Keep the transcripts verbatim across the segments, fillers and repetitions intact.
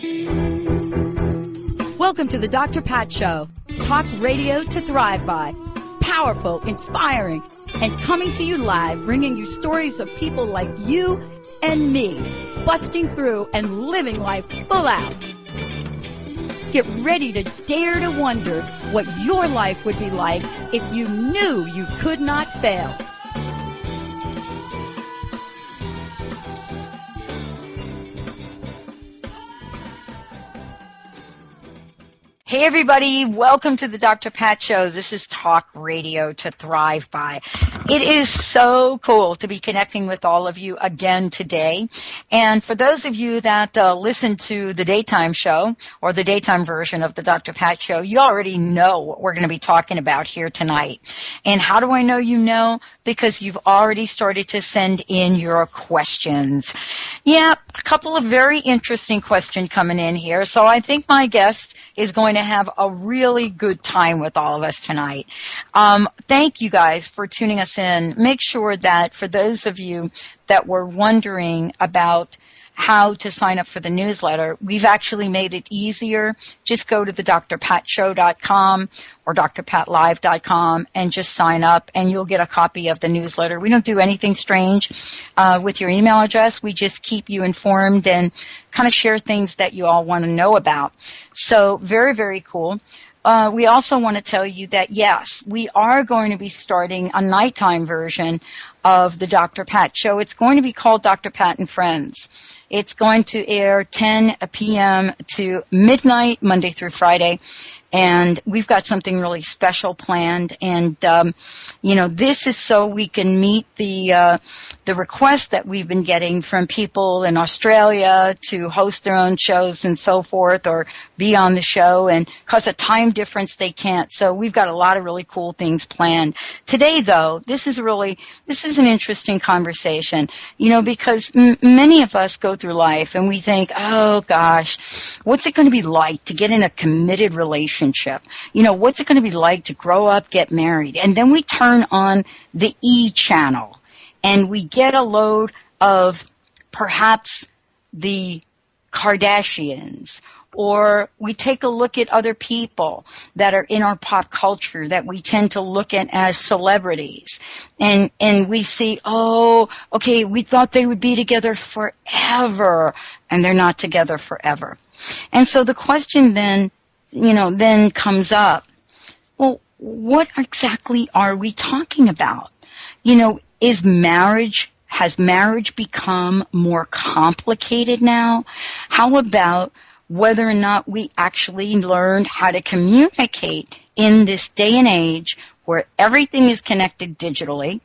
Welcome to the Doctor Pat Show. Talk radio to thrive by. Powerful, inspiring, and coming to you live, bringing you stories of people like you and me, busting through and living life full out. Get ready to dare to wonder what your life would be like if you knew you could not fail. Hey everybody, welcome to the Doctor Pat Show. This is Talk Radio to Thrive By. It is so cool to be connecting with all of you again today. And for those of you that uh, listen to the daytime show or the daytime version of the Doctor Pat Show, you already know what we're going to be talking about here tonight. And how do I know you know? Because you've already started to send in your questions. Yeah, a couple of very interesting questions coming in here. So I think my guest is going to have a really good time with all of us tonight. Um, thank you guys for tuning us in. Make sure that for those of you that were wondering about how to sign up for the newsletter, we've actually made it easier. Just go to the d r pat show dot com or d r pat live dot com and just sign up, and you'll get a copy of the newsletter. We don't do anything strange uh, with your email address. We just keep you informed and kind of share things that you all want to know about. So very, very cool. Uh, we also want to tell you that, yes, we are going to be starting a nighttime version of the Doctor Pat Show. It's going to be called Doctor Pat and Friends. It's going to air ten p.m. to midnight, Monday through Friday. And we've got something really special planned. And, um, you know, this is so we can meet the uh, the requests that we've been getting from people in Australia to host their own shows and so forth, or be on the show. And because of time difference, they can't. So we've got a lot of really cool things planned. Today, though, this is really, this is an interesting conversation, you know, because m- many of us go through life and we think, oh, gosh, what's it going to be like to get in a committed relationship? You know, what's it going to be like to grow up, get married? And then we turn on the E channel and we get a load of perhaps the Kardashians, or we take a look at other people that are in our pop culture that we tend to look at as celebrities. And, and we see, oh, okay, we thought they would be together forever, and they're not together forever. And so the question then you know, then comes up, well, what exactly are we talking about? You know, is marriage, has marriage become more complicated now? How about whether or not we actually learn how to communicate in this day and age where everything is connected digitally?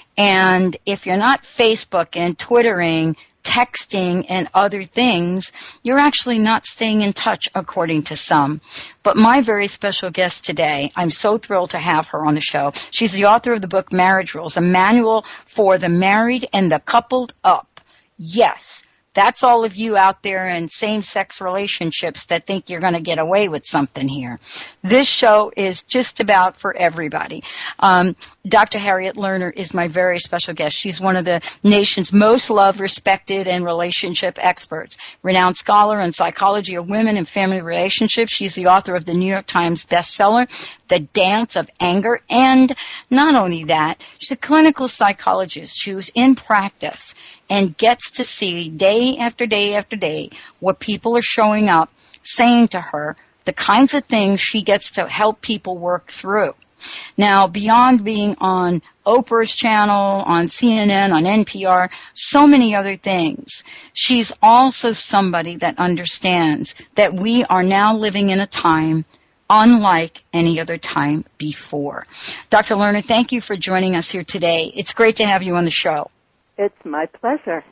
And if you're not Facebook and Twittering, texting and other things, you're actually not staying in touch, according to some. But my very special guest today, I'm so thrilled to have her on the show. She's the author of the book Marriage Rules, a manual for the married and the coupled up. Yes, that's all of you out there in same-sex relationships that think you're going to get away with something here. This show is just about for everybody. Um, Doctor Harriet Lerner is my very special guest. She's one of the nation's most loved, respected, and relationship experts. Renowned scholar in psychology of women and family relationships. She's the author of the New York Times bestseller, The Dance of Anger. And not only that, she's a clinical psychologist who's in practice and gets to see day after day after day what people are showing up, saying to her, the kinds of things she gets to help people work through. Now, beyond being on Oprah's channel, on C N N, on N P R, so many other things, she's also somebody that understands that we are now living in a time unlike any other time before. Doctor Lerner, thank you for joining us here today. It's great to have you on the show. It's my pleasure.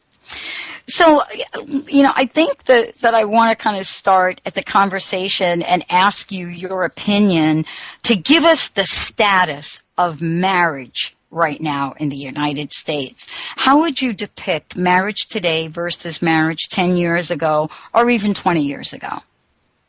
So, you know, I think that, that I want to kind of start at the conversation and ask you your opinion to give us the status of marriage right now in the United States. How would you depict marriage today versus marriage ten years ago or even twenty years ago?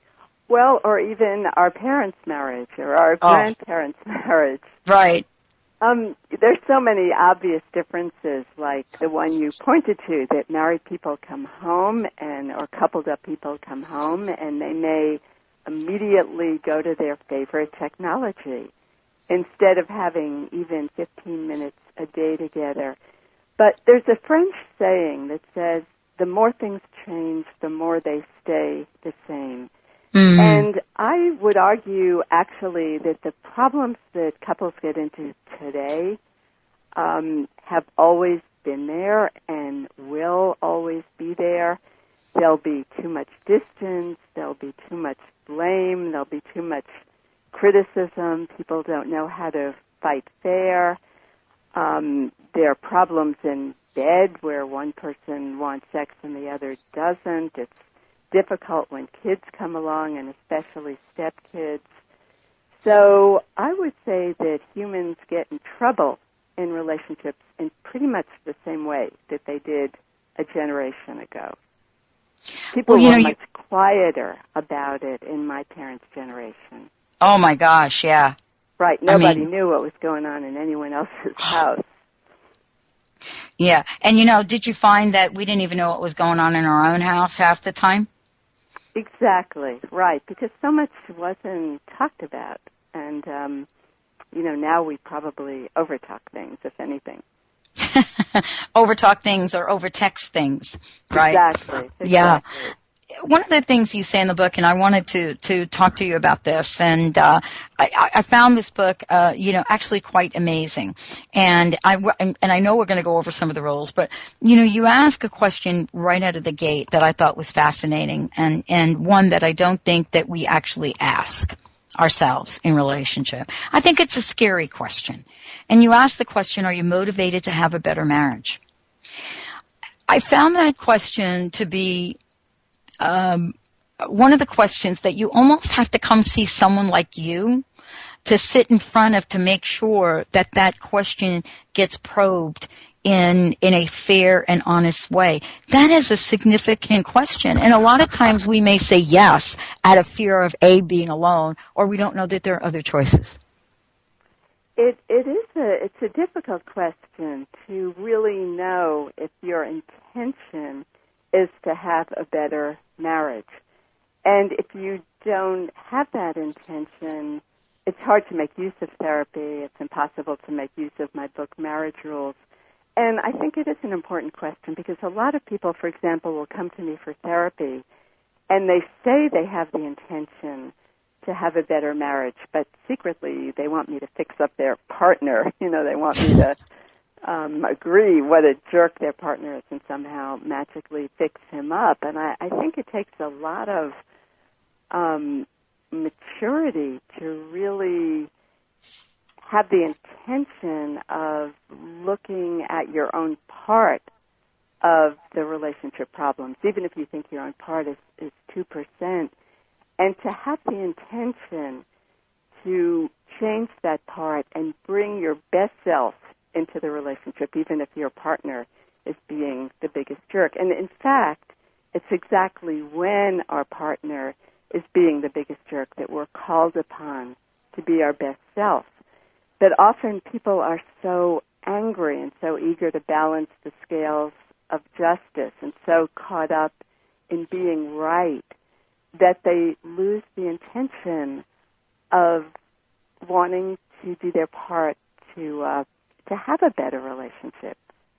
Well, or even our parents' marriage or our oh. grandparents' marriage. Right. Um, there's so many obvious differences, like the one you pointed to, that married people come home and or coupled up people come home and they may immediately go to their favorite technology instead of having even fifteen minutes a day together. But there's a French saying that says, the more things change, the more they stay the same. Mm-hmm. And I would argue, actually, that the problems that couples get into today um, have always been there and will always be there. There'll be too much distance. There'll be too much blame. There'll be too much criticism. People don't know how to fight fair. Um, there are problems in bed where one person wants sex and the other doesn't. It's difficult when kids come along, and especially stepkids. So I would say that humans get in trouble in relationships in pretty much the same way that they did a generation ago. People well, you were know, much you... quieter about it in my parents' generation. Oh, my gosh, yeah. Right, nobody I mean... knew what was going on in anyone else's house. Yeah, and you know, did you find that we didn't even know what was going on in our own house half the time? Exactly, right, because so much wasn't talked about. And, um, you know, now we probably overtalk things, if anything. Overtalk things or overtext things, right? Exactly, exactly. Yeah. One of the things you say in the book, and I wanted to, to talk to you about this, and uh, I, I found this book, uh, you know, actually quite amazing. And I, and I know we're going to go over some of the rules, but, you know, you ask a question right out of the gate that I thought was fascinating, and, and one that I don't think that we actually ask ourselves in relationship. I think it's a scary question. And you ask the question, are you motivated to have a better marriage? I found that question to be Um, one of the questions that you almost have to come see someone like you to sit in front of to make sure that that question gets probed in in a fair and honest way. That is a significant question. And a lot of times we may say yes out of fear of A, being alone, or we don't know that there are other choices. It it is a it's a difficult question to really know if your intention is to have a better marriage. And if you don't have that intention, it's hard to make use of therapy. It's impossible to make use of my book, Marriage Rules. And I think it is an important question because a lot of people, for example, will come to me for therapy and they say they have the intention to have a better marriage, but secretly they want me to fix up their partner. You know, they want me to um, agree what a jerk their partner is and somehow magically fix him up. And I, I think it takes a lot of um, maturity to really have the intention of looking at your own part of the relationship problems, even if you think your own part is, is two percent, and to have the intention to change that part and bring your best self into the relationship, even if your partner is being the biggest jerk. And in fact, it's exactly when our partner is being the biggest jerk that we're called upon to be our best self. But often people are so angry and so eager to balance the scales of justice and so caught up in being right that they lose the intention of wanting to do their part to uh, to have a better relationship.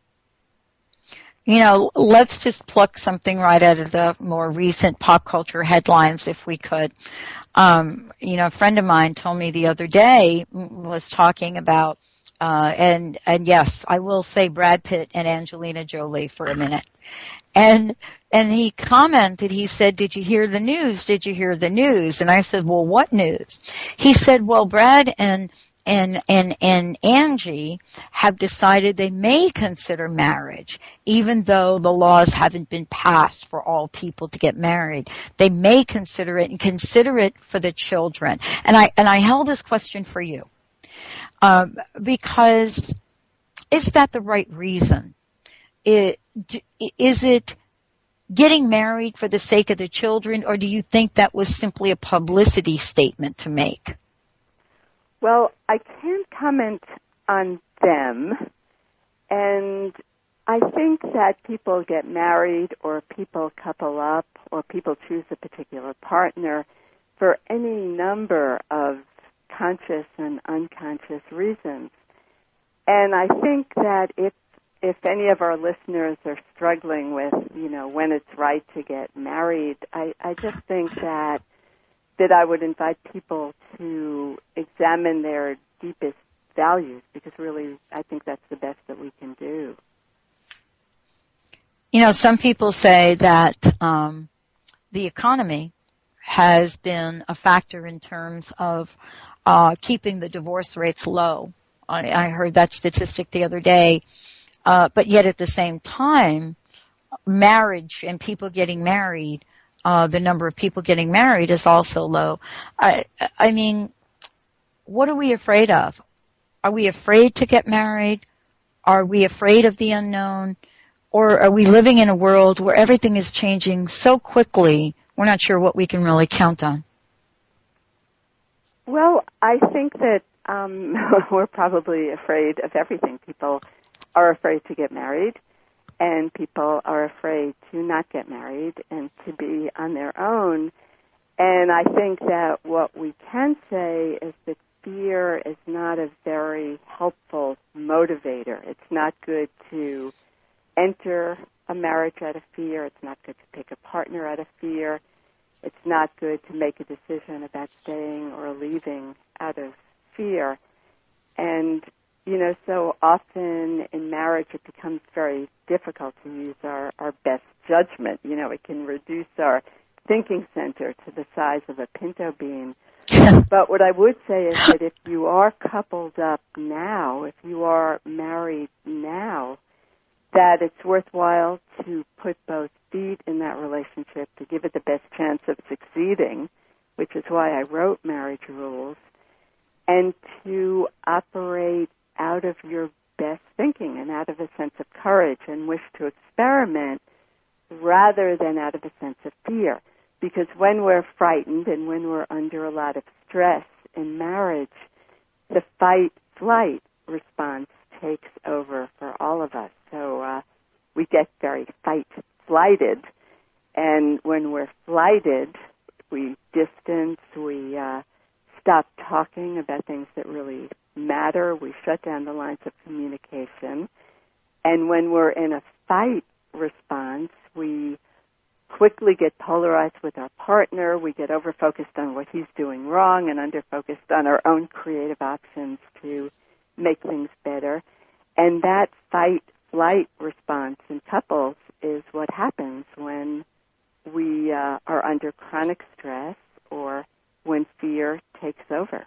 You know, let's just pluck something right out of the more recent pop culture headlines, if we could. Um, you know, a friend of mine told me the other day, was talking about, uh, and, and yes, I will say Brad Pitt and Angelina Jolie for a minute. And, and he commented, he said, did you hear the news? Did you hear the news? And I said, well, what news? He said, well, Brad and And, and, and Angie have decided they may consider marriage, even though the laws haven't been passed for all people to get married. They may consider it and consider it for the children. And I, and I held this question for you, um, because is that the right reason? It, is it getting married for the sake of the children, or do you think that was simply a publicity statement to make? Well, I can't comment on them. And I think that people get married or people couple up or people choose a particular partner for any number of conscious and unconscious reasons. And I think that if if any of our listeners are struggling with, you know, when it's right to get married, I, I just think that that I would invite people to examine their deepest values, because really I think that's the best that we can do. You know, some people say that um, the economy has been a factor in terms of uh, keeping the divorce rates low. I, I heard that statistic the other day. Uh, but yet at the same time, marriage and people getting married, uh, the number of people getting married is also low. I, I mean, what are we afraid of? Are we afraid to get married? Are we afraid of the unknown? Or are we living in a world where everything is changing so quickly, we're not sure what we can really count on? Well, I think that um, we're probably afraid of everything. People are afraid to get married, and people are afraid to not get married and to be on their own. And I think that what we can say is that fear is not a very helpful motivator. It's not good to enter a marriage out of fear. It's not good to pick a partner out of fear. It's not good to make a decision about staying or leaving out of fear. And you know, so often in marriage it becomes very difficult to use our, our best judgment. You know, it can reduce our thinking center to the size of a pinto bean. But what I would say is that if you are coupled up now, if you are married now, that it's worthwhile to put both feet in that relationship to give it the best chance of succeeding, which is why I wrote Marriage Rules, and to operate out of your best thinking and out of a sense of courage and wish to experiment rather than out of a sense of fear. Because when we're frightened and when we're under a lot of stress in marriage, the fight-flight response takes over for all of us. So uh, we get very fight-flighted, and when we're flighted, we distance, we uh, stop talking about things that really matter, we shut down the lines of communication, and when we're in a fight response, we quickly get polarized with our partner, we get over-focused on what he's doing wrong and under-focused on our own creative options to make things better. And that fight-flight response in couples is what happens when we uh, are under chronic stress or when fear takes over.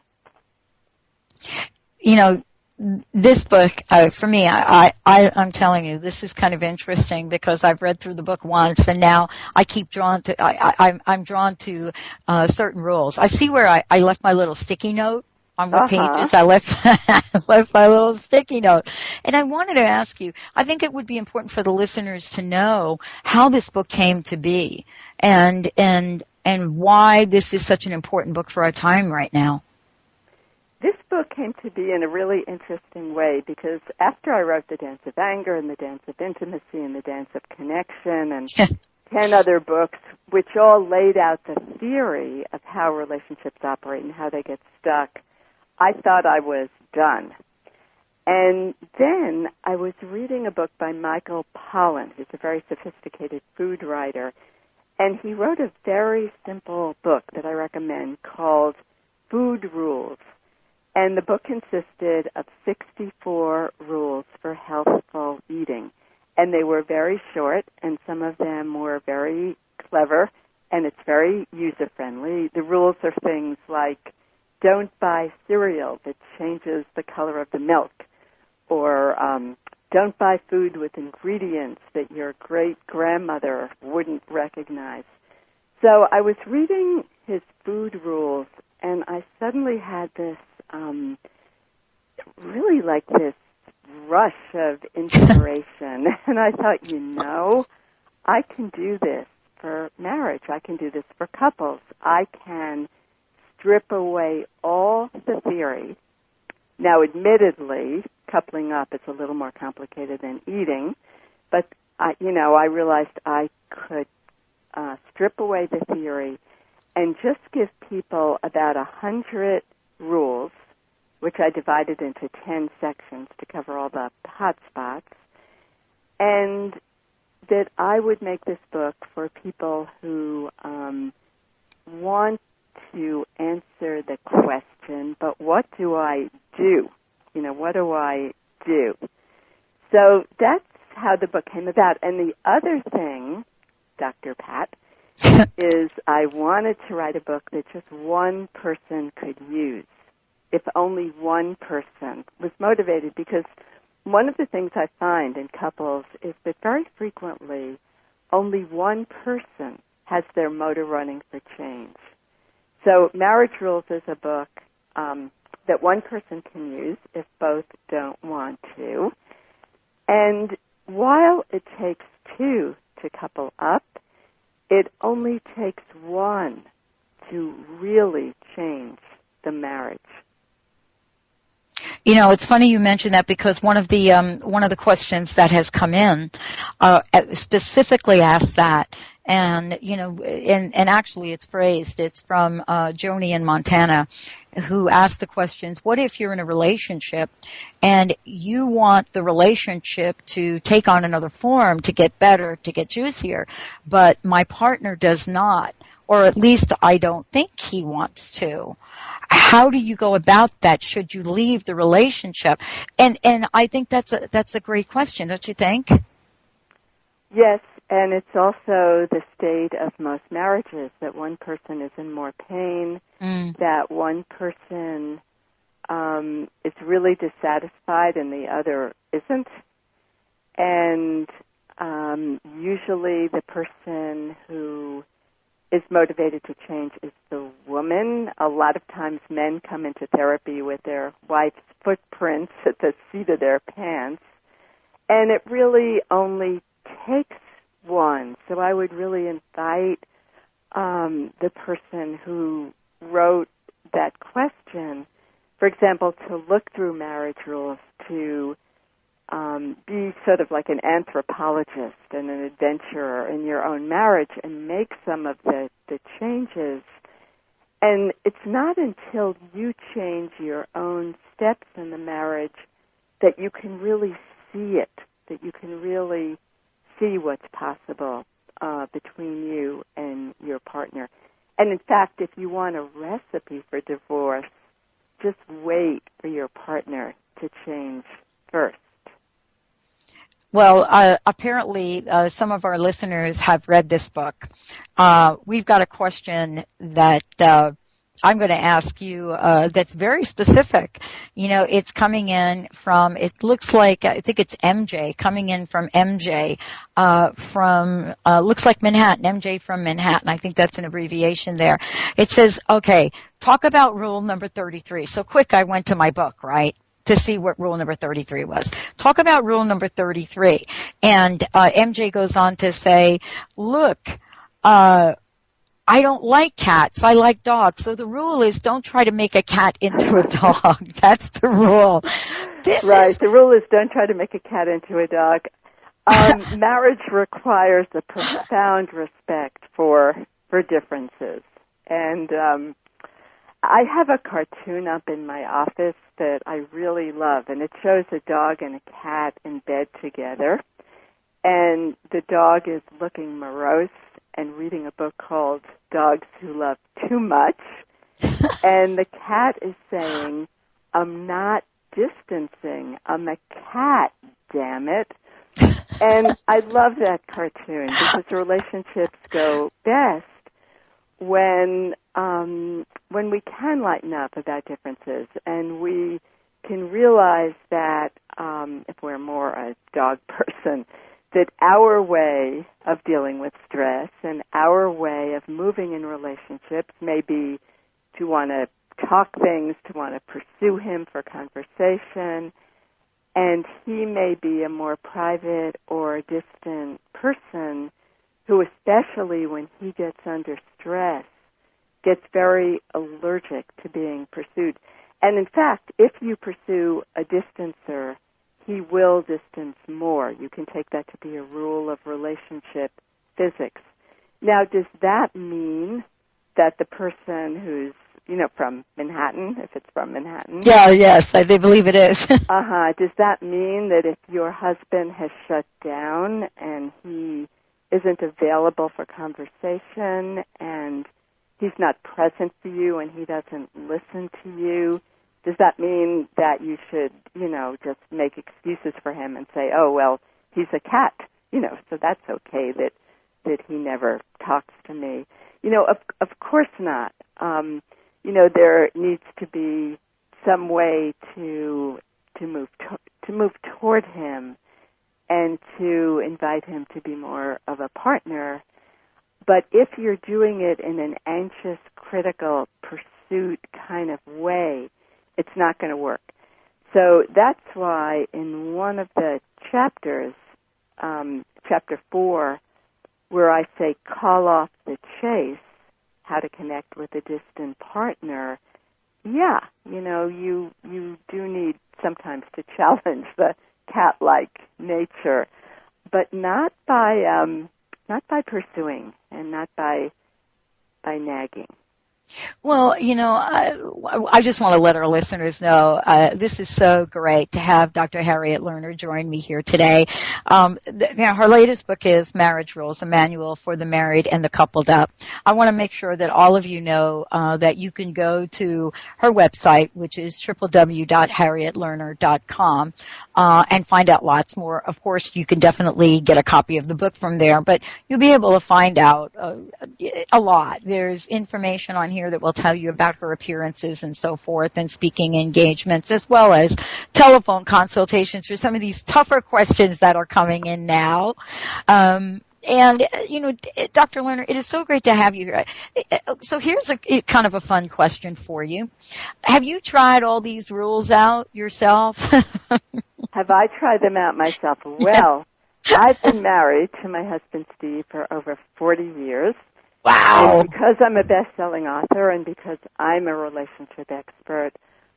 You know, this book, uh, for me, I, I, I'm telling you, this is kind of interesting because I've read through the book once and now I keep drawn to, I, I, I'm drawn to uh, certain rules. I see where I, I left my little sticky note on what uh-huh. pages I left, left my little sticky note. And I wanted to ask you, I think it would be important for the listeners to know how this book came to be and, and, and why this is such an important book for our time right now. This book came to be in a really interesting way because after I wrote The Dance of Anger and The Dance of Intimacy and The Dance of Connection and ten other books, which all laid out the theory of how relationships operate and how they get stuck, I thought I was done. And then I was reading a book by Michael Pollan, who's a very sophisticated food writer, and he wrote a very simple book that I recommend called Food Rules. And the book consisted of sixty-four rules for healthful eating. And they were very short, and some of them were very clever, and it's very user-friendly. The rules are things like don't buy cereal that changes the color of the milk, or um, don't buy food with ingredients that your great-grandmother wouldn't recognize. So I was reading his food rules, and I suddenly had this Um, really like this rush of inspiration. And I thought, you know, I can do this for marriage. I can do this for couples. I can strip away all the theory. Now, admittedly, coupling up is a little more complicated than eating. But, I, you know, I realized I could uh, strip away the theory and just give people about a hundred rules, which I divided into ten sections to cover all the hot spots, and that I would make this book for people who um, want to answer the question, but what do I do? You know, what do I do? So that's how the book came about. And the other thing, Doctor Pat, is I wanted to write a book that just one person could use, if only one person was motivated, because one of the things I find in couples is that very frequently only one person has their motor running for change. So Marriage Rules is a book um, that one person can use if both don't want to. And while it takes two to couple up, it only takes one to really change the marriage. You know, it's funny you mentioned that, because one of the um, one of the questions that has come in uh, specifically asked that, and you know, and, and actually it's phrased. It's from uh, Joni in Montana, who asked the questions: what if you're in a relationship and you want the relationship to take on another form, to get better, to get juicier, but my partner does not, or at least I don't think he wants to? How do you go about that? Should you leave the relationship? And and I think that's a that's a great question, don't you think? Yes, and it's also the state of most marriages, that one person is in more pain, mm. that one person um, is really dissatisfied and the other isn't. And um, usually the person who is motivated to change is the woman. A lot of times men come into therapy with their wife's footprints at the seat of their pants, and it really only takes one. So I would really invite um, the person who wrote that question, for example, to look through Marriage Rules, to Um, be sort of like an anthropologist and an adventurer in your own marriage and make some of the, the changes. And it's not until you change your own steps in the marriage that you can really see it, that you can really see what's possible uh, between you and your partner. And in fact, if you want a recipe for divorce, just wait for your partner to change first. Well, uh, apparently uh, some of our listeners have read this book. Uh, we've got a question that uh, I'm going to ask you uh, that's very specific. You know, it's coming in from, it looks like, I think it's M J, coming in from M J, uh, from, uh, looks like Manhattan, M J from Manhattan. I think that's an abbreviation there. It says, okay, talk about rule number thirty-three. So quick, I went to my book, right, to see what rule number thirty-three was. Talk about rule number thirty-three. And uh, M J goes on to say, look, uh, I don't like cats. I like dogs. So the rule is don't try to make a cat into a dog. That's the rule. This right. Is... The rule is don't try to make a cat into a dog. Um, marriage requires a profound respect for for differences. And um, I have a cartoon up in my office that I really love, and it shows a dog and a cat in bed together. And the dog is looking morose and reading a book called Dogs Who Love Too Much. And the cat is saying, I'm not distancing. I'm a cat, damn it. And I love that cartoon because relationships go best when um, when we can lighten up about differences and we can realize that um, if we're more a dog person, that our way of dealing with stress and our way of moving in relationships may be to want to talk things, to want to pursue him for conversation, and he may be a more private or distant person who, especially when he gets under stress, gets very allergic to being pursued. And in fact, if you pursue a distancer, he will distance more. You can take that to be a rule of relationship physics. Now, does that mean that the person who's, you know, from Manhattan, if it's from Manhattan? Yeah, yes, I believe it is. uh-huh. Does that mean that if your husband has shut down and he isn't available for conversation and he's not present for you and he doesn't listen to you, does that mean that you should, you know, just make excuses for him and say, oh, well, he's a cat, you know, so that's okay that that he never talks to me? You know, of of course not. Um, you know, there needs to be some way to to move to, to move toward him and to invite him to be more of a partner. But if you're doing it in an anxious, critical pursuit kind of way, it's not going to work. So that's why in one of the chapters, um, chapter four, where I say call off the chase, how to connect with a distant partner, yeah, you know, you you do need sometimes to challenge the cat-like nature, but not by um, not by pursuing and not by by nagging. Well, you know, I, I just want to let our listeners know uh, this is so great to have Doctor Harriet Lerner join me here today. Um, th- you know, her latest book is Marriage Rules, a manual for the married and the coupled up. I want to make sure that all of you know uh, that you can go to her website, which is w w w dot harriet lerner dot com, uh, and find out lots more. Of course, you can definitely get a copy of the book from there, but you'll be able to find out uh, a lot. There's information on here that will tell you about her appearances and so forth and speaking engagements, as well as telephone consultations for some of these tougher questions that are coming in now. Um, and, you know, Doctor Lerner, it is so great to have you here. So here's a kind of a fun question for you. Have you tried all these rules out yourself? Have I tried them out myself? Well, I've been married to my husband, Steve, for over forty years. Wow. And because I'm a best-selling author and because I'm a relationship expert,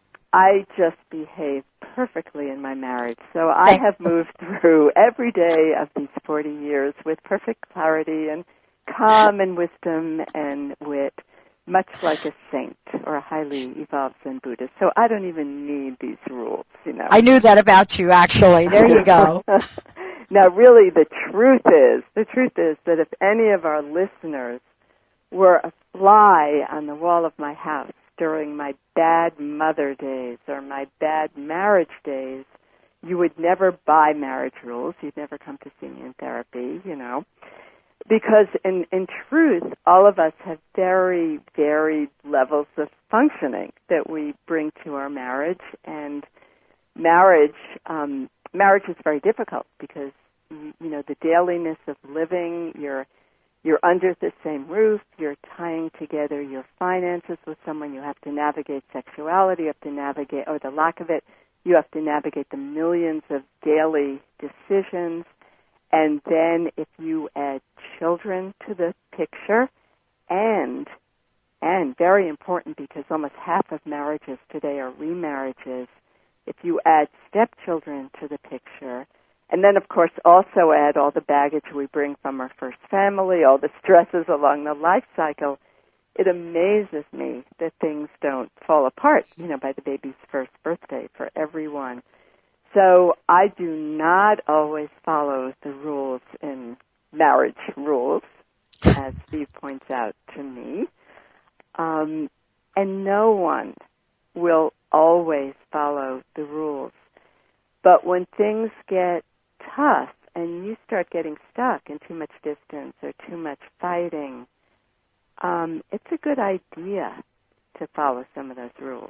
I just behave perfectly in my marriage. So I have moved through every day of these forty years with perfect clarity and calm and wisdom and wit, much like a saint or a highly evolved Zen Buddhist. So I don't even need these rules, you know. I knew that about you, actually. There you go. Now, really, the truth is, the truth is that if any of our listeners were a fly on the wall of my house during my bad mother days or my bad marriage days, you would never buy Marriage Rules. You'd never come to see me in therapy, you know. Because in, in truth, all of us have very varied levels of functioning that we bring to our marriage. And marriage, um, marriage is very difficult because, you know, the dailiness of living, you're You're under the same roof, you're tying together your finances with someone, you have to navigate sexuality, you have to navigate, or the lack of it, you have to navigate the millions of daily decisions, and then if you add children to the picture, and, and very important because almost half of marriages today are remarriages, if you add stepchildren to the picture, and then, of course, also add all the baggage we bring from our first family, all the stresses along the life cycle, it amazes me that things don't fall apart, you know, by the baby's first birthday for everyone. So I do not always follow the rules in Marriage Rules, as Steve points out to me. Um, and no one will always follow the rules. But when things get tough and you start getting stuck in too much distance or too much fighting, um, it's a good idea to follow some of those rules.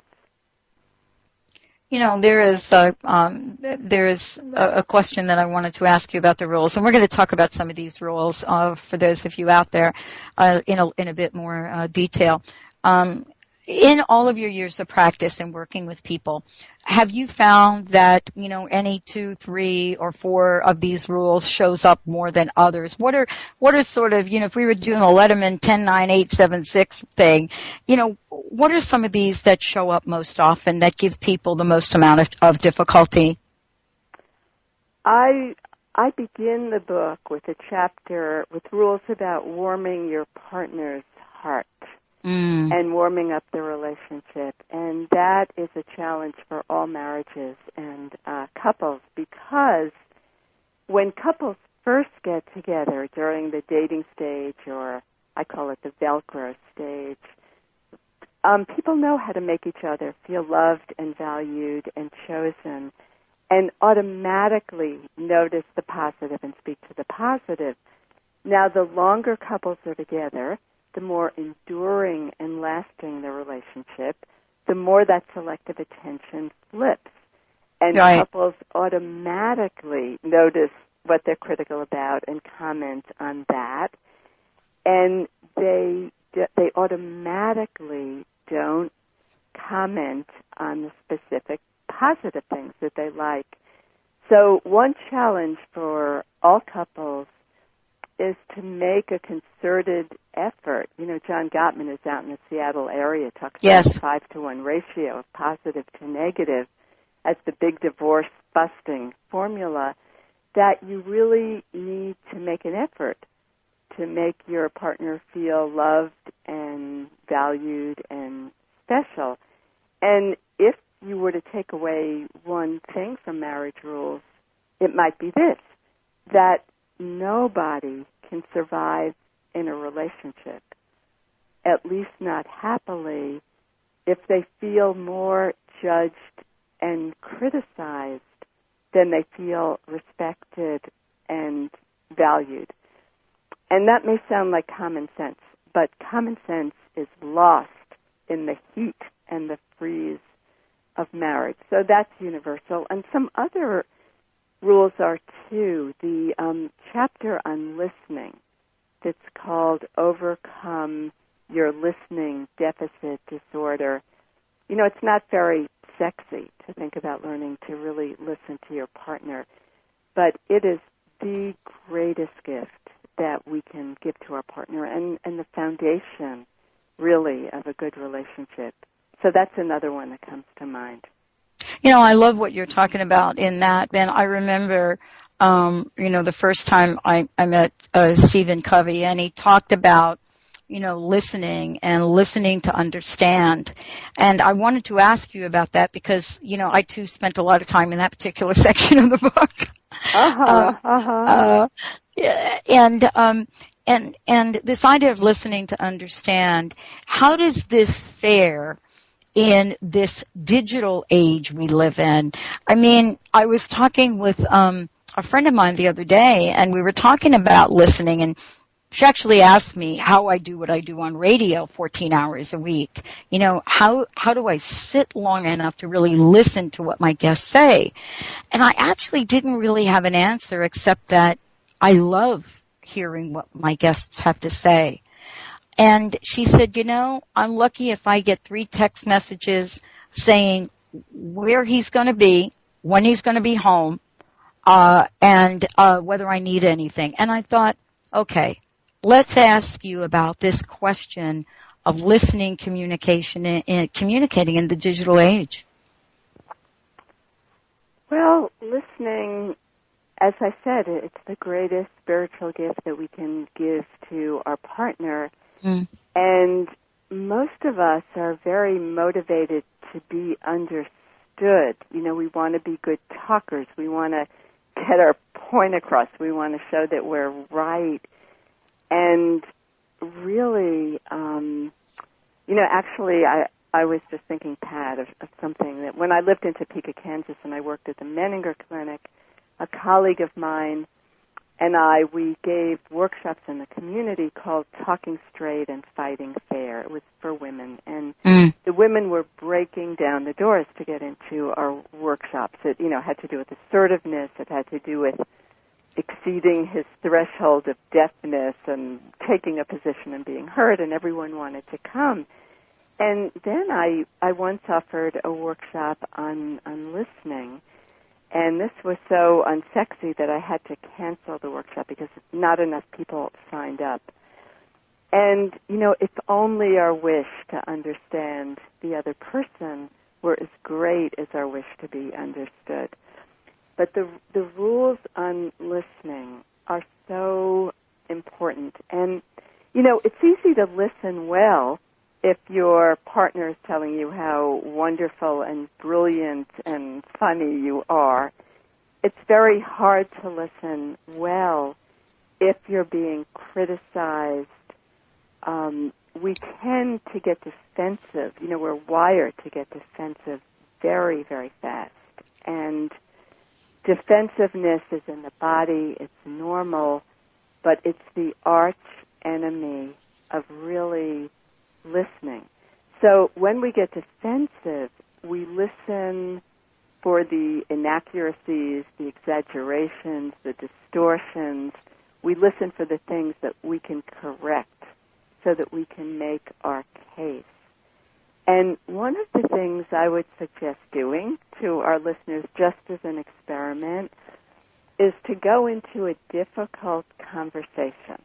You know, there is a, um, there is a, a question that I wanted to ask you about the rules, and we're going to talk about some of these rules uh, for those of you out there uh, in a in a bit more uh, detail. Um, in all of your years of practice and working with people, have you found that, you know, any two, three, or four of these rules shows up more than others? What are, what are sort of, you know, if we were doing a Letterman ten, nine, eight, seven, six thing, you know, what are some of these that show up most often that give people the most amount of, of difficulty? I I begin the book with a chapter with rules about warming your partner's heart mm. and warming up the relationship. And that is a challenge for all marriages and uh, couples, because when couples first get together during the dating stage, or I call it the Velcro stage, um, people know how to make each other feel loved and valued and chosen, and automatically notice the positive and speak to the positive. Now, the longer couples are together, the more enduring and lasting the relationship, the more that selective attention flips. And right. couples automatically notice what they're critical about and comment on that. And they they automatically don't comment on the specific positive things that they like. So one challenge for all couples is to make a concerted effort. You know, John Gottman is out in the Seattle area, talks yes. about a five to one ratio of positive to negative as the big divorce busting formula, that you really need to make an effort to make your partner feel loved and valued and special. And if you were to take away one thing from marriage rules, it might be this, that nobody can survive in a relationship, at least not happily, if they feel more judged and criticized than they feel respected and valued. And that may sound like common sense, but common sense is lost in the heat and the freeze of marriage. So that's universal. And some other rules are, too. The um, chapter on listening that's called Overcome Your Listening Deficit Disorder. You know, it's not very sexy to think about learning to really listen to your partner, but it is the greatest gift that we can give to our partner and, and the foundation, really, of a good relationship. So that's another one that comes to mind. You know, I love what you're talking about in that, Ben. I remember, um, you know, the first time I, I met uh, Stephen Covey, and he talked about, you know, listening and listening to understand. And I wanted to ask you about that because, you know, I too spent a lot of time in that particular section of the book. Uh-huh, um, uh-huh. Uh, and, um, and, and this idea of listening to understand, how does this fare in this digital age we live in? I mean, I was talking with um, a friend of mine the other day, and we were talking about listening, and she actually asked me how I do what I do on radio fourteen hours a week. You know, how how do I sit long enough to really listen to what my guests say? And I actually didn't really have an answer, except that I love hearing what my guests have to say. And she said, you know, I'm lucky if I get three text messages saying where he's going to be, when he's going to be home, uh, and uh, whether I need anything. And I thought, okay, let's ask you about this question of listening, communication, and, and communicating in the digital age. Well, listening, as I said, it's the greatest spiritual gift that we can give to our partner. Mm. And most of us are very motivated to be understood. You know, we want to be good talkers. We want to get our point across. We want to show that we're right. And really, um, you know, actually, I, I was just thinking, Pat, of, of something that when I lived in Topeka, Kansas, and I worked at the Menninger Clinic, a colleague of mine and I, we gave workshops in the community called Talking Straight and Fighting Fair. It was for women. And mm. the women were breaking down the doors to get into our workshops. It, you know, had to do with assertiveness. It had to do with exceeding his threshold of deafness and taking a position and being heard, and everyone wanted to come. And then I, I once offered a workshop on, on listening. And this was so unsexy that I had to cancel the workshop because not enough people signed up. And, you know, if only our wish to understand the other person were as great as our wish to be understood. but the the rules on listening are so important. And, you know, it's easy to listen well if your partner is telling you how wonderful and brilliant and funny you are. It's very hard to listen well if you're being criticized. Um, we tend to get defensive. You know, we're wired to get defensive very, very fast. And defensiveness is in the body. It's normal, but it's the arch enemy of really listening. So when we get defensive, we listen for the inaccuracies, the exaggerations, the distortions. We listen for the things that we can correct so that we can make our case. And one of the things I would suggest doing to our listeners, just as an experiment, is to go into a difficult conversation.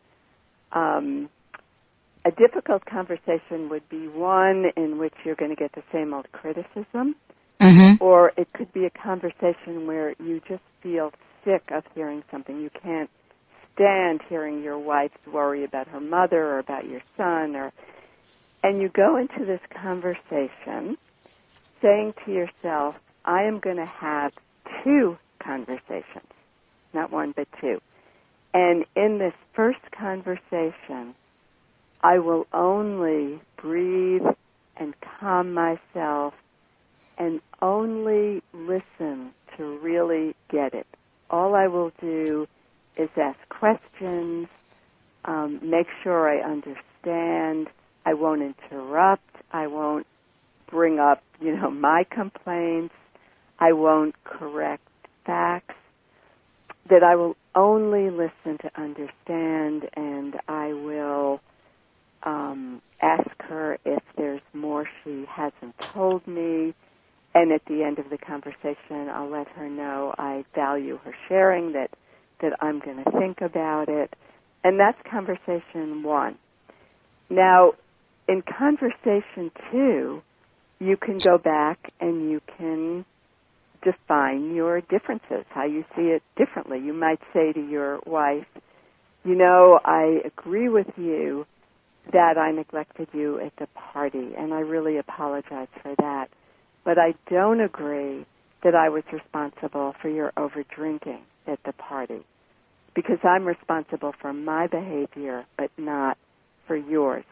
Um, a difficult conversation would be one in which you're going to get the same old criticism, mm-hmm. or it could be a conversation where you just feel sick of hearing something. You can't stand hearing your wife's worry about her mother or about your son, or and you go into this conversation saying to yourself, I am going to have two conversations, not one but two. And in this first conversation, I will only breathe and calm myself and only listen to really get it. All I will do is ask questions, um, make sure I understand. I won't interrupt. I won't bring up, you know, my complaints. I won't correct facts. That I will only listen to understand, and I will um, ask her if there's more she hasn't told me. And at the end of the conversation, I'll let her know I value her sharing, that, that I'm going to think about it. And that's conversation one. Now, in conversation two, you can go back and you can define your differences, how you see it differently. You might say to your wife, you know, I agree with you that I neglected you at the party, and I really apologize for that. But I don't agree that I was responsible for your over-drinking at the party, because I'm responsible for my behavior, but not for yours.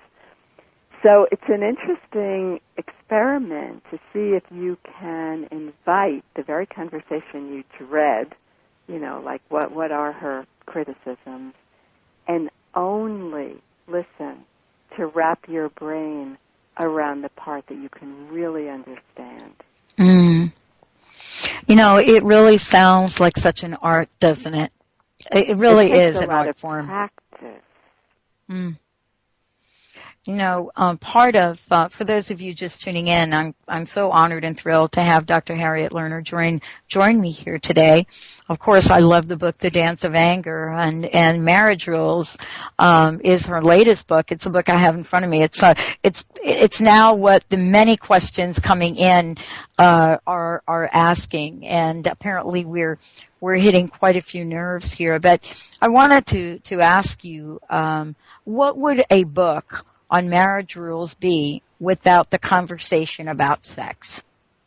So it's an interesting experiment to see if you can invite the very conversation you dread, you know, like what, what are her criticisms, and only listen to wrap your brain around the part that you can really understand. Mm. You know, it really sounds like such an art, doesn't it? It really it takes is a an lot art of form. Practice. Mm. You know, um, part of, uh, for those of you just tuning in, I'm, I'm so honored and thrilled to have Doctor Harriet Lerner join, join me here today. Of course, I love the book, The Dance of Anger, and, and Marriage Rules, um, is her latest book. It's a book I have in front of me. It's, uh, it's, it's now what the many questions coming in, uh, are, are asking. And apparently we're, we're hitting quite a few nerves here. But I wanted to, to ask you, um, what would a book on marriage rules be without the conversation about sex?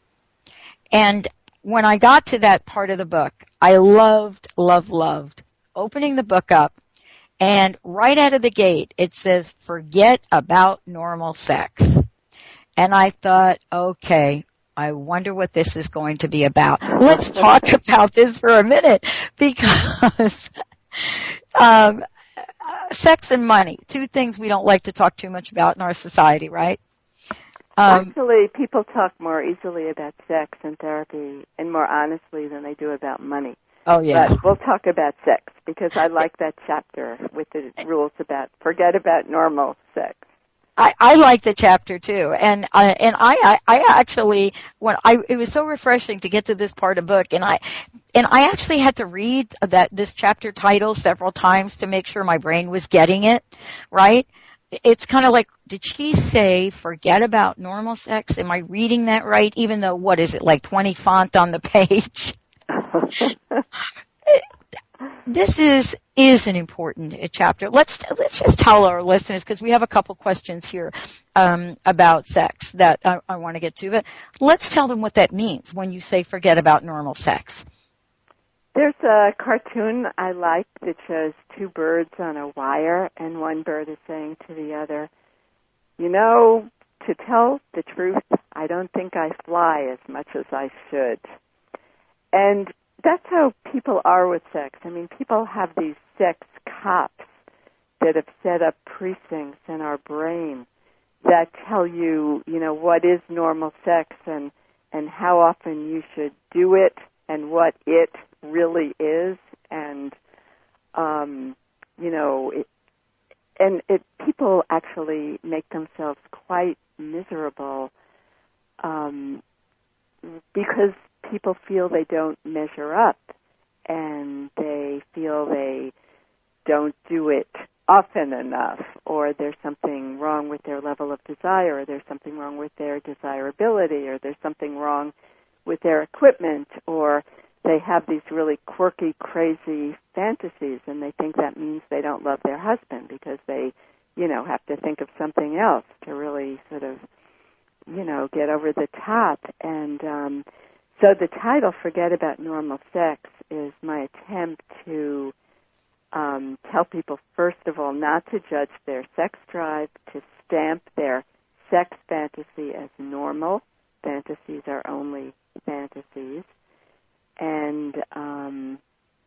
And when I got to that part of the book, I loved, loved, loved opening the book up, and right out of the gate, it says, forget about normal sex. And I thought, okay, I wonder what this is going to be about. Let's talk about this for a minute, because um, sex and money, two things we don't like to talk too much about in our society, right? Um, Actually, people talk more easily about sex and therapy and more honestly than they do about money. Oh, yeah. But we'll talk about sex, because I like that chapter with the rules about forget about normal sex. I, I like the chapter too, and I, and I, I, I actually, when I, it was so refreshing to get to this part of the book, and I, and I actually had to read that, this chapter title several times to make sure my brain was getting it, right? It's kind of like, did she say forget about normal sex? Am I reading that right? Even though, what is it, like twenty font on the page? This is is an important chapter. Let's let's just tell our listeners, because we have a couple questions here um, about sex that I, I want to get to. But let's tell them what that means when you say forget about normal sex. There's a cartoon I like that shows two birds on a wire, and one bird is saying to the other, "You know, to tell the truth, I don't think I fly as much as I should." And that's how people are with sex. I mean, people have these sex cops that have set up precincts in our brain that tell you, you know, what is normal sex and, and how often you should do it and what it really is. And, um, you know, it, and it, people actually make themselves quite miserable um, because people feel they don't measure up, and they feel they don't do it often enough, or there's something wrong with their level of desire, or there's something wrong with their desirability, or there's something wrong with their equipment, or they have these really quirky, crazy fantasies, and they think that means they don't love their husband because they, you know, have to think of something else to really sort of, you know, get over the top. And um So the title, Forget About Normal Sex, is my attempt to um, tell people, first of all, not to judge their sex drive, to stamp their sex fantasy as normal. Fantasies are only fantasies. And um,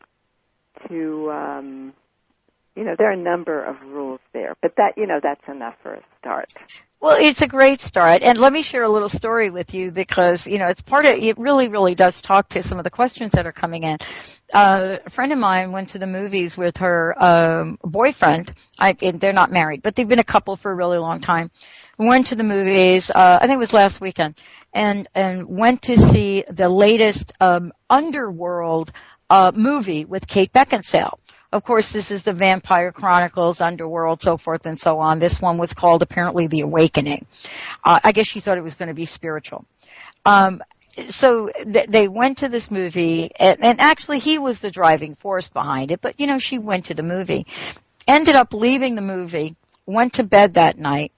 to, um, you know, there are a number of rules there. But that, you know, that's enough for a start. Well, it's a great start. And let me share a little story with you because, you know, it's part of, it really, really does talk to some of the questions that are coming in. Uh, a friend of mine went to the movies with her um, boyfriend. I, they're not married, but they've been a couple for a really long time. Went to the movies, uh, I think it was last weekend, and, and went to see the latest um, Underworld uh, movie with Kate Beckinsale. Of course, this is the Vampire Chronicles, Underworld, so forth and so on. This one was called apparently The Awakening. Uh, I guess she thought it was going to be spiritual. Um, so th- they went to this movie, and, and actually he was the driving force behind it, but, you know, she went to the movie. Ended up leaving the movie, went to bed that night,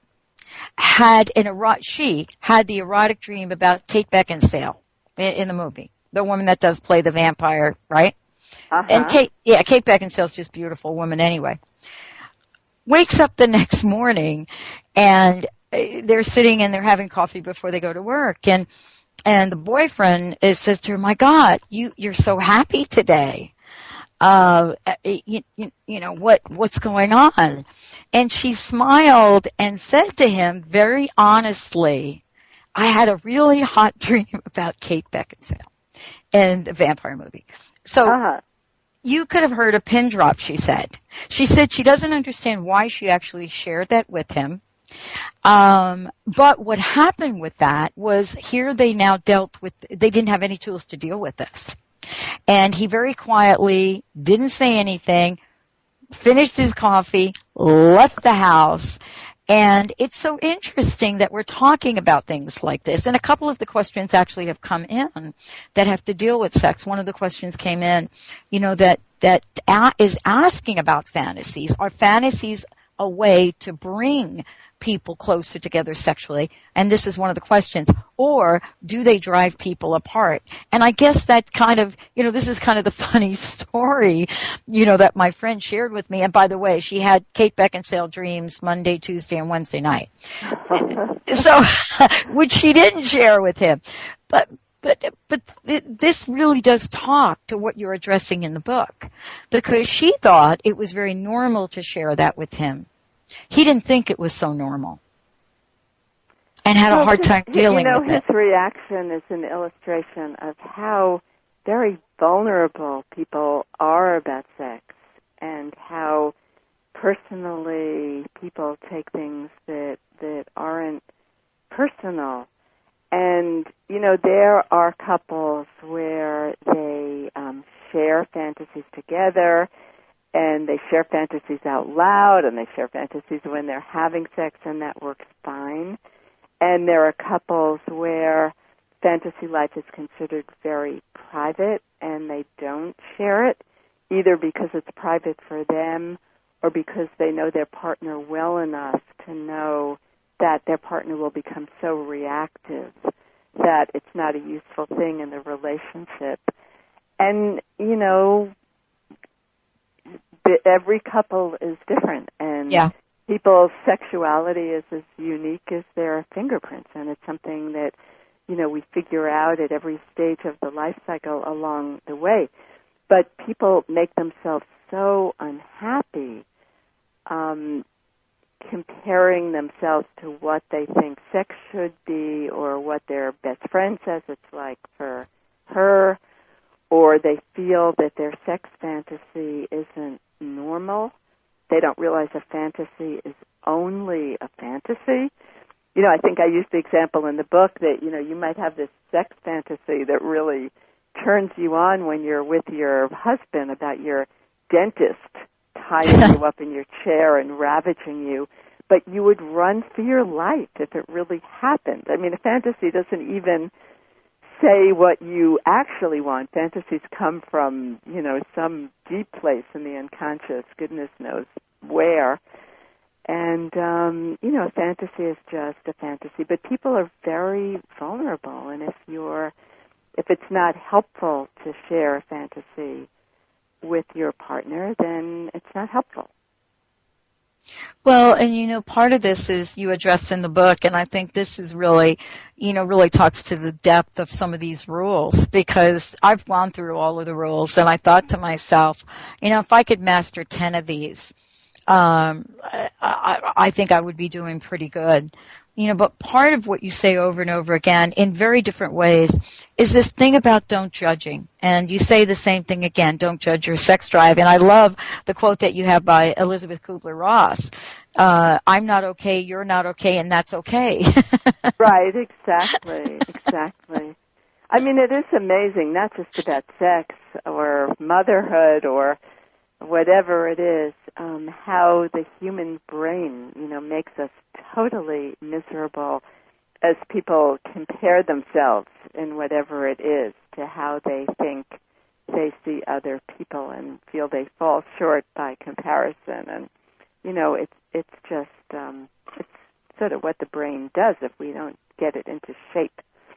had an ero- she had the erotic dream about Kate Beckinsale in, in the movie, the woman that does play the vampire, right? Uh-huh. And Kate, yeah, Kate Beckinsale's just a beautiful woman anyway. Wakes up the next morning, and they're sitting and they're having coffee before they go to work, and and the boyfriend is, says to her, "My God, you you're so happy today. Uh, you, you, you know what what's going on?" And she smiled and said to him very honestly, "I had a really hot dream about Kate Beckinsale in the vampire movie." So. Uh-huh. You could have heard a pin drop, she said. She said she doesn't understand why she actually shared that with him. Um, but what happened with that was here they now dealt with, they didn't have any tools to deal with this. And he very quietly didn't say anything, finished his coffee, left the house. And it's so interesting that we're talking about things like this. And a couple of the questions actually have come in that have to deal with sex. One of the questions came in, you know, that, that is asking about fantasies. Are fantasies a way to bring people closer together sexually? And this is one of the questions. Or do they drive people apart? And I guess that kind of, you know, this is kind of the funny story, you know, that my friend shared with me. And by the way, she had Kate Beckinsale dreams Monday, Tuesday, and Wednesday night. So, which she didn't share with him. But, but, but this really does talk to what you're addressing in the book, because she thought it was very normal to share that with him. He didn't think it was so normal and had well, a hard time dealing you know, with it. his reaction is an illustration of how very vulnerable people are about sex and how personally people take things that, that aren't personal. And, you know, there are couples where they um, share fantasies together, and they share fantasies out loud, and they share fantasies when they're having sex, and that works fine. And there are couples where fantasy life is considered very private and they don't share it, either because it's private for them or because they know their partner well enough to know that their partner will become so reactive that it's not a useful thing in the relationship. And, you know, the, every couple is different, and yeah. people's sexuality is as unique as their fingerprints, and it's something that, you know, we figure out at every stage of the life cycle along the way. But people make themselves so unhappy um, comparing themselves to what they think sex should be or what their best friend says it's like for her, or they feel that their sex fantasy isn't normal. They don't realize a fantasy is only a fantasy. You know, I think I used the example in the book that, you know, you might have this sex fantasy that really turns you on when you're with your husband about your dentist tying you up in your chair and ravaging you, but you would run for your life if it really happened. I mean, a fantasy doesn't even say what you actually want. Fantasies come from, you know, some deep place in the unconscious, goodness knows where. And, um, you know, a fantasy is just a fantasy. But people are very vulnerable, and if you're, if it's not helpful to share a fantasy with your partner, then it's not helpful. Well, and you know, part of this is you address in the book, and I think this is really, you know, really talks to the depth of some of these rules, because I've gone through all of the rules, and I thought to myself, you know, if I could master ten of these, um, I, I, I think I would be doing pretty good. You know, but part of what you say over and over again in very different ways is this thing about don't judging. And you say the same thing again, don't judge your sex drive. And I love the quote that you have by Elizabeth Kubler-Ross. Uh, I'm not okay, you're not okay, and that's okay. Right, exactly, exactly. I mean, it is amazing, not just about sex or motherhood or whatever it is, um, how the human brain, you know, makes us totally miserable as people compare themselves in whatever it is to how they think they see other people and feel they fall short by comparison. And, you know, it's it's just, um, it's sort of what the brain does if we don't get it into shape.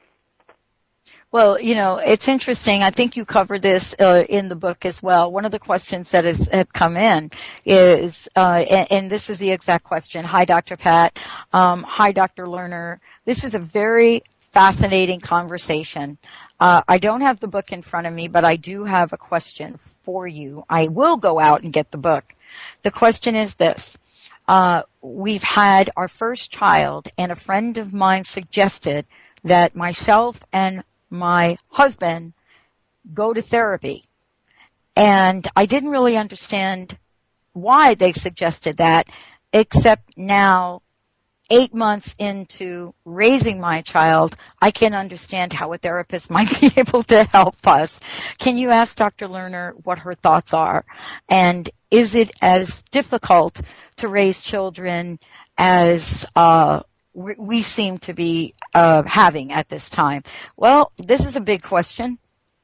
Well, you know, it's interesting. I think you covered this uh, in the book as well. One of the questions that has have come in is, uh, and, and this is the exact question. Hi, Doctor Pat. Um, hi, Doctor Lerner. This is a very fascinating conversation. Uh, I don't have the book in front of me, but I do have a question for you. I will go out and get the book. The question is this. Uh, we've had our first child, and a friend of mine suggested that myself and my husband go to therapy. And I didn't really understand why they suggested that, except now, eight months into raising my child, I can understand how a therapist might be able to help us. Can you ask Doctor Lerner what her thoughts are? And is it as difficult to raise children as uh we seem to be uh, having at this time? Well, this is a big question.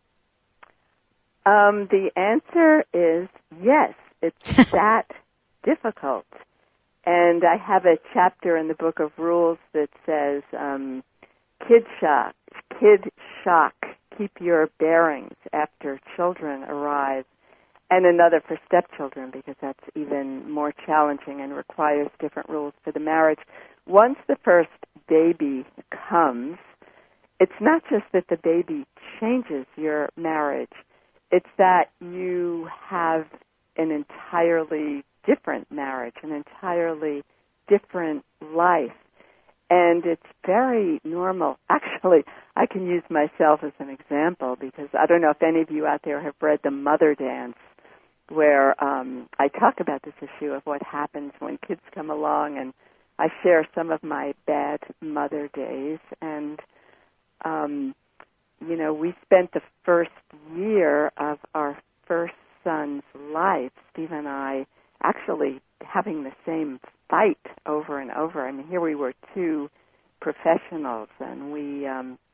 Um, the answer is yes. It's that difficult. And I have a chapter in the Book of Rules that says, um, kid shock, kid shock, keep your bearings after children arrive, and another for stepchildren, because that's even more challenging and requires different rules for the marriage. Once the first baby comes, it's not just that the baby changes your marriage, it's that you have an entirely different marriage, an entirely different life. And it's very normal. Actually, I can use myself as an example, because I don't know if any of you out there have read The Mother Dance, where um, I talk about this issue of what happens when kids come along, and I share some of my bad mother days. And, um, you know, we spent the first year of our first son's life, Steve and I, actually having the same fight over and over. I mean, here we were two professionals, and we um,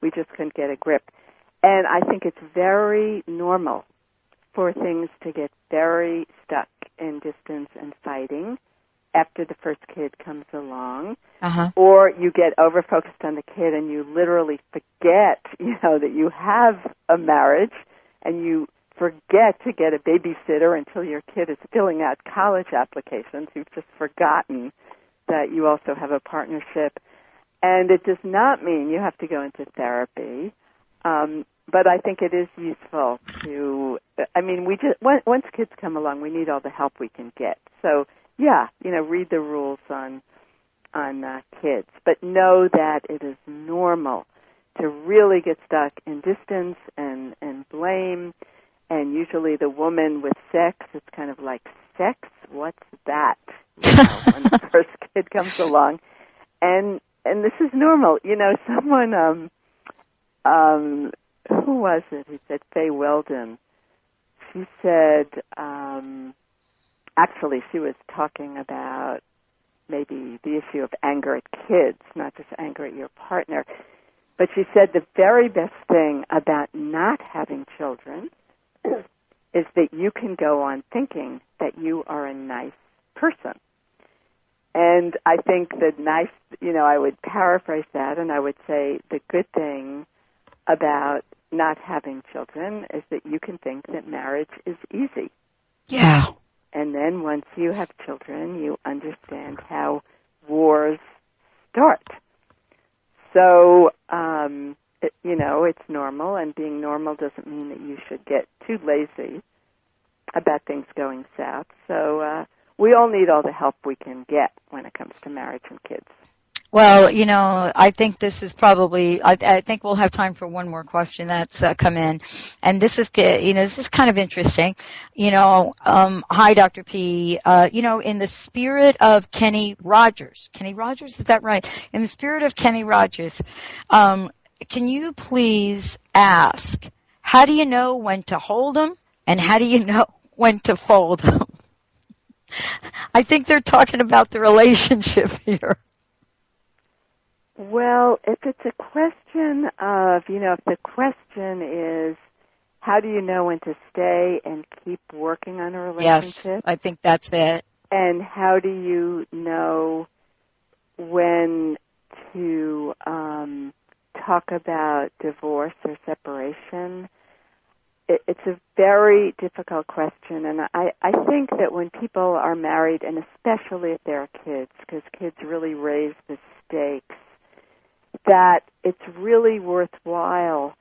we just couldn't get a grip. And I think it's very normal for things to get very stuck in distance and fighting after the first kid comes along. Uh-huh. Or you get over-focused on the kid and you literally forget, you know, that you have a marriage, and you forget to get a babysitter until your kid is filling out college applications. You've just forgotten that you also have a partnership. And it does not mean you have to go into therapy. Um, but I think it is useful to, I mean, we just, once kids come along, we need all the help we can get. So, yeah, you know, read the rules on, on uh, kids. But know that it is normal to really get stuck in distance and, and blame. And usually the woman with sex, it's kind of like, sex? What's that? You know, when the first kid comes along. And and this is normal. You know, someone, um, um, who was it? He said, Faye Weldon. She said, um, actually she was talking about maybe the issue of anger at kids, not just anger at your partner. But she said the very best thing about not having children is that you can go on thinking that you are a nice person. And I think the nice, you know, I would paraphrase that and I would say the good thing about not having children is that you can think that marriage is easy. Yeah. And then once you have children, you understand how wars start. So, um, it, you know, it's normal, and being normal doesn't mean that you should get too lazy about things going south. So uh, we all need all the help we can get when it comes to marriage and kids. Well, you know, I think this is probably, I, I think we'll have time for one more question that's uh, come in. And this is, you know, this is kind of interesting. You know, um, hi, Doctor P. Uh, you know, in the spirit of Kenny Rogers, Kenny Rogers, is that right? In the spirit of Kenny Rogers, um, can you please ask, how do you know when to hold them and how do you know when to fold them? I think they're talking about the relationship here. Well, if it's a question of, you know, if the question is, how do you know when to stay and keep working on a relationship? Yes, I think that's it. And how do you know when to um, talk about divorce or separation? It, it's a very difficult question, and I, I think that when people are married, and especially if there are kids, because kids really raise the stakes, that it's really worthwhile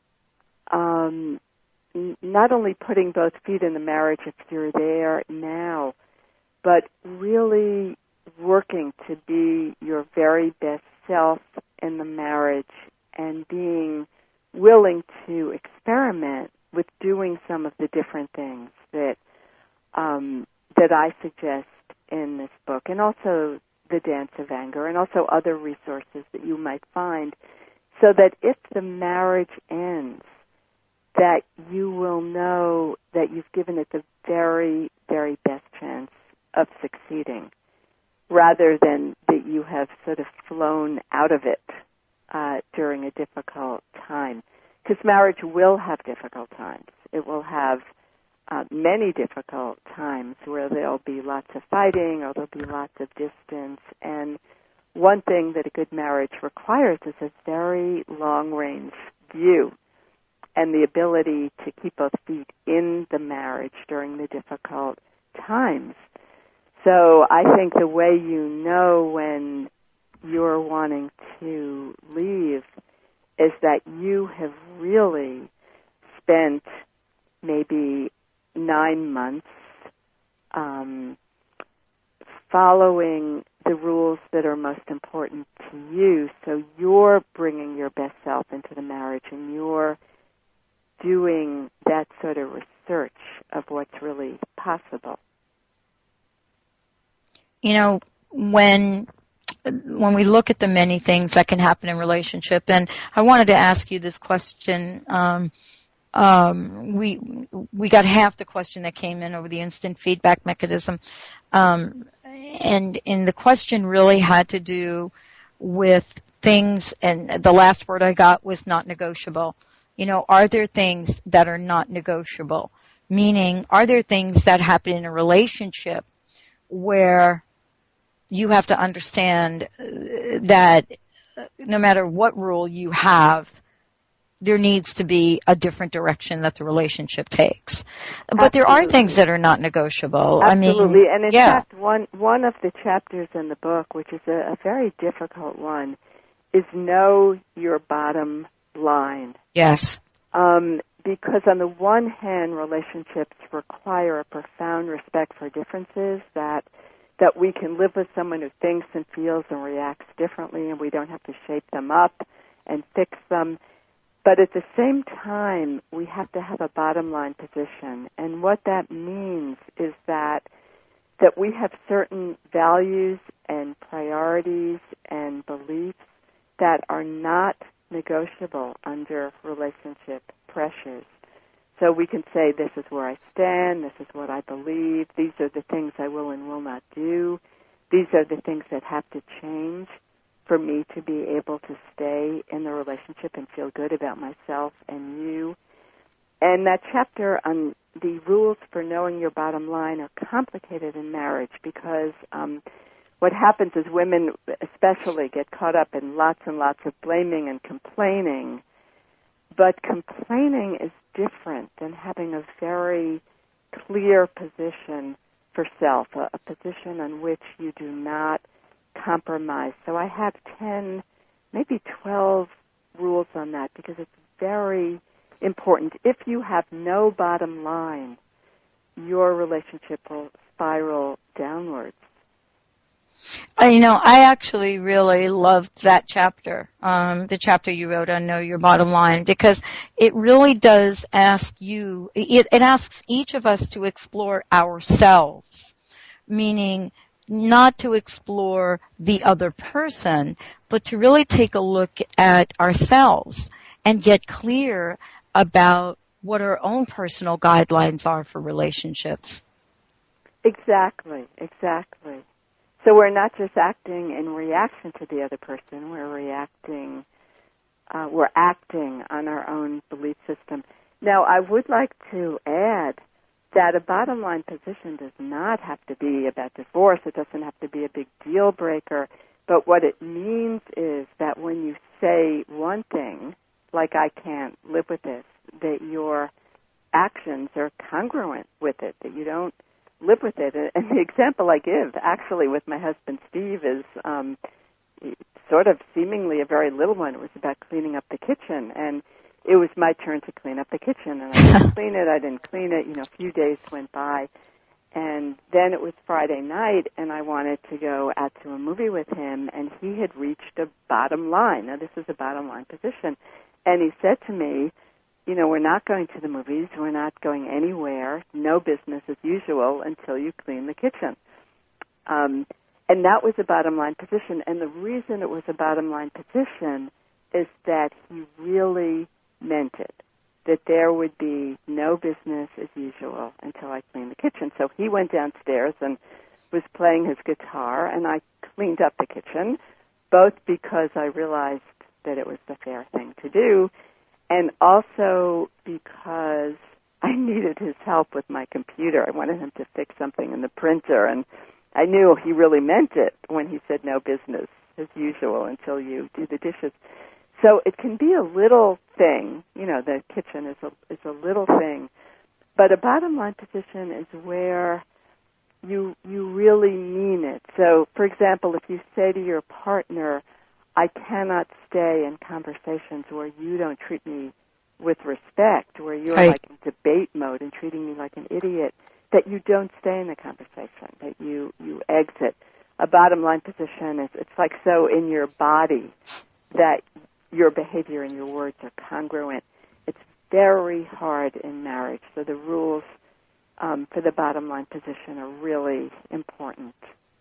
um, n- not only putting both feet in the marriage if you're there now, but really working to be your very best self in the marriage and being willing to experiment with doing some of the different things that um, that I suggest in this book, and also The Dance of Anger, and also other resources that you might find, so that if the marriage ends, that you will know that you've given it the very, very best chance of succeeding, rather than that you have sort of flown out of it uh, during a difficult time. Because marriage will have difficult times. It will have Uh, many difficult times where there'll be lots of fighting or there'll be lots of distance. And one thing that a good marriage requires is a very long-range view and the ability to keep both feet in the marriage during the difficult times. So I think the way you know when you're wanting to leave is that you have really spent maybe nine months um, following the rules that are most important to you. So you're bringing your best self into the marriage, and you're doing that sort of research of what's really possible. You know, when when we look at the many things that can happen in relationship, and I wanted to ask you this question. Um, Um, we we got half the question that came in over the instant feedback mechanism, um, and and the question really had to do with things, and the last word I got was not negotiable. You know, are there things that are not negotiable? Meaning, are there things that happen in a relationship where you have to understand that no matter what rule you have, there needs to be a different direction that the relationship takes. But Absolutely. there are things that are not negotiable. Absolutely. I mean, and in yeah. fact, one, one of the chapters in the book, which is a, a very difficult one, is know your bottom line. Yes. Um, because on the one hand, relationships require a profound respect for differences, that that we can live with someone who thinks and feels and reacts differently, and we don't have to shape them up and fix them. But at the same time, we have to have a bottom line position. And what that means is that that we have certain values and priorities and beliefs that are not negotiable under relationship pressures. So we can say, this is where I stand, this is what I believe, these are the things I will and will not do, these are the things that have to change for me to be able to stay in the relationship and feel good about myself and you. And that chapter on the rules for knowing your bottom line are complicated in marriage because um, what happens is women especially get caught up in lots and lots of blaming and complaining. But complaining is different than having a very clear position for self, a, a position on which you do not compromise. So I have ten, maybe twelve rules on that because it's very important. If you have no bottom line, your relationship will spiral downwards. Uh, you know, I actually really loved that chapter, um, the chapter you wrote on Know Your Bottom Line, because it really does ask you, it, it asks each of us to explore ourselves, meaning not to explore the other person, but to really take a look at ourselves and get clear about what our own personal guidelines are for relationships. Exactly, exactly. So we're not just acting in reaction to the other person, we're reacting, uh, we're acting on our own belief system. Now, I would like to add that a bottom line position does not have to be about divorce. It doesn't have to be a big deal breaker. But what it means is that when you say one thing, like I can't live with this, that your actions are congruent with it, that you don't live with it. And the example I give, actually, with my husband Steve is um, sort of seemingly a very little one. It was about cleaning up the kitchen, and it was my turn to clean up the kitchen, and I didn't clean it, I didn't clean it, you know, a few days went by, and then it was Friday night, and I wanted to go out to a movie with him, and he had reached a bottom line. Now, this is a bottom line position, and he said to me, you know, we're not going to the movies, we're not going anywhere, no business as usual until you clean the kitchen. Um, and that was a bottom line position, and the reason it was a bottom line position is that he really meant it, that there would be no business as usual until I cleaned the kitchen. So he went downstairs and was playing his guitar, and I cleaned up the kitchen, both because I realized that it was the fair thing to do, and also because I needed his help with my computer. I wanted him to fix something in the printer, and I knew he really meant it when he said no business as usual until you do the dishes. So it can be a little thing, you know, the kitchen is a, is a little thing, but a bottom line position is where you you really mean it. So, for example, if you say to your partner, I cannot stay in conversations where you don't treat me with respect, where you're right. like in debate mode and treating me like an idiot, that you don't stay in the conversation, that you, you exit. A bottom line position is, it's like so in your body that your behavior and your words are congruent. It's very hard in marriage. So the rules um, for the bottom line position are really important.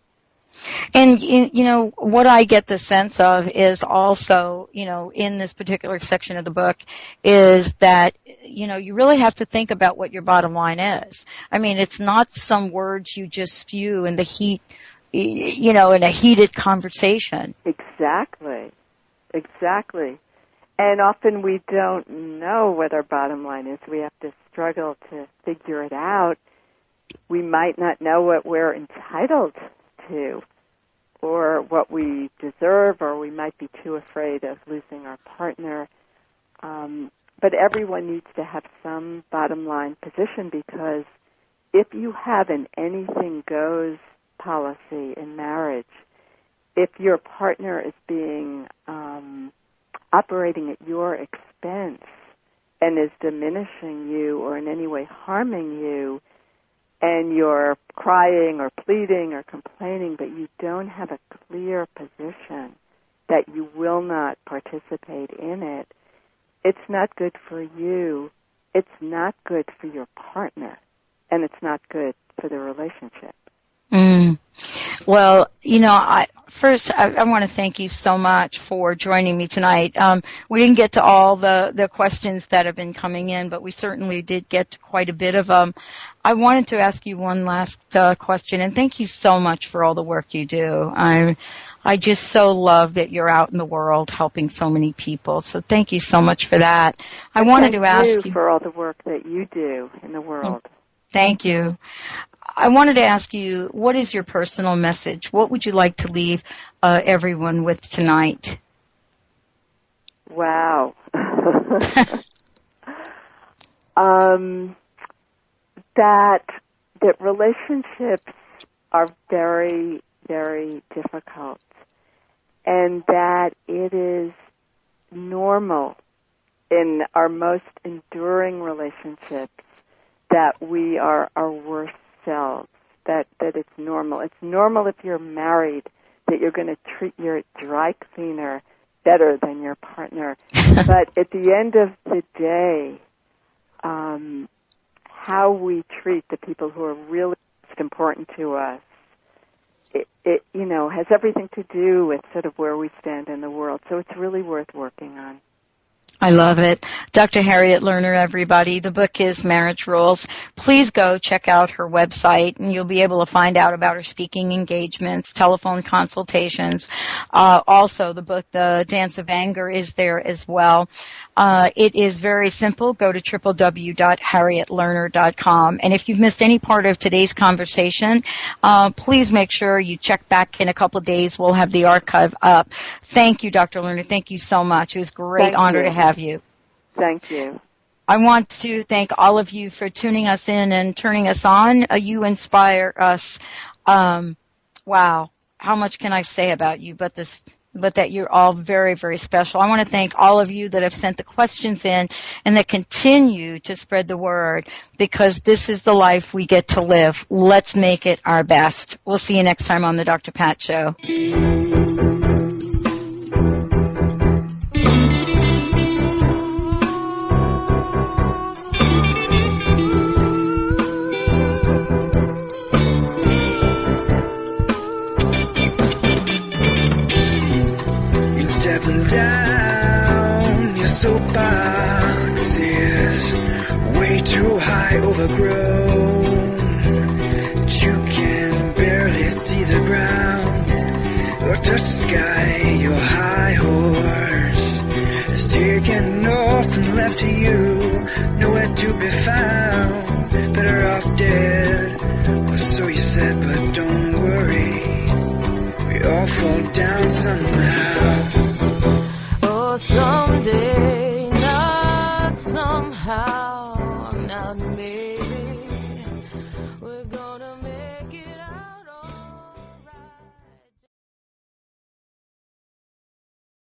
And, you know, what I get the sense of is also, you know, in this particular section of the book is that, you know, you really have to think about what your bottom line is. I mean, it's not some words you just spew in the heat, you know, in a heated conversation. Exactly. exactly. And often we don't know what our bottom line is. We have to struggle to figure it out. We might not know what we're entitled to or what we deserve, or we might be too afraid of losing our partner. Um, but everyone needs to have some bottom line position, because if you have an anything goes policy in marriage, if your partner is being um, operating at your expense and is diminishing you or in any way harming you, and you're crying or pleading or complaining, but you don't have a clear position that you will not participate in it, it's not good for you, it's not good for your partner, and it's not good for the relationship. Mm. Well, you know, I, first I, I want to thank you so much for joining me tonight. Um, we didn't get to all the, the questions that have been coming in, but we certainly did get to quite a bit of them. I wanted to ask you one last uh, question, and thank you so much for all the work you do. I I just so love that you're out in the world helping so many people. So thank you so much for that. I and wanted thank to ask you, you for all the work that you do in the world. Thank you. I wanted to ask you, what is your personal message? What would you like to leave uh, everyone with tonight? Wow. um, that that relationships are very, very difficult, and that it is normal in our most enduring relationships that we are our worst selves, that, that it's normal. It's normal if you're married that you're going to treat your dry cleaner better than your partner. But at the end of the day, um, how we treat the people who are really most important to us, it, it, you know, has everything to do with sort of where we stand in the world. So it's really worth working on. I love it. Doctor Harriet Lerner, everybody. The book is Marriage Rules. Please go check out her website, and you'll be able to find out about her speaking engagements, telephone consultations. Uh, also, the book, The Dance of Anger, is there as well. Uh, it is very simple. Go to w w w dot harriet lerner dot com. And if you've missed any part of today's conversation, uh, please make sure you check back in a couple of days. We'll have the archive up. Thank you, Doctor Lerner. Thank you so much. It was a great Thank honor you. to have you. Thank you. I want to thank all of you for tuning us in and turning us on. Uh, you inspire us. Um, wow. How much can I say about you but this? but that you're all very, very special. I want to thank all of you that have sent the questions in and that continue to spread the word, because this is the life we get to live. Let's make it our best. We'll see you next time on the Doctor Pat Show. Stepping down your soapbox is way too high, overgrown, that you can barely see the ground or touch the sky. Your high horse is taken north and left to you, nowhere to be found, better off dead, or so you said, but don't worry, we all fall down somehow.